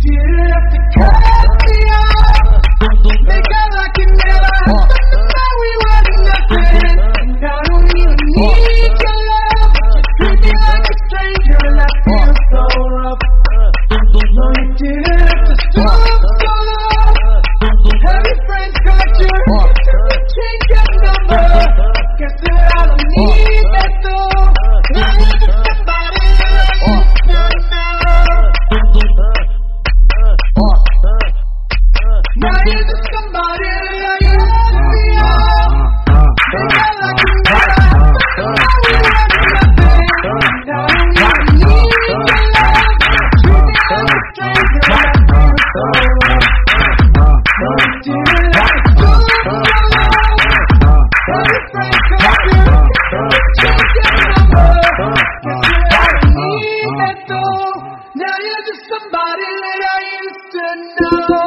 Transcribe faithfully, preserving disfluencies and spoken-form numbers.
didn't have to cut me off. Make out like you never happened. Now we were nothing. And I don't even need your love. Just treat me like a stranger, and I feel so rough. No, you didn't have to stop so long. Have your friends got you? Change your number. Guess that I don't need that though. Now you're just somebody that I used to know. Now you're just somebody that I used to know. Make out like you never happened. Now we were nothing. And I don't even need your love. Treat me like a stranger, and I feel so rough. No, you didn't have to stop so long. Have your friends got you? Change your number. Guess that I don't need that though. Now you're just somebody that I used to know.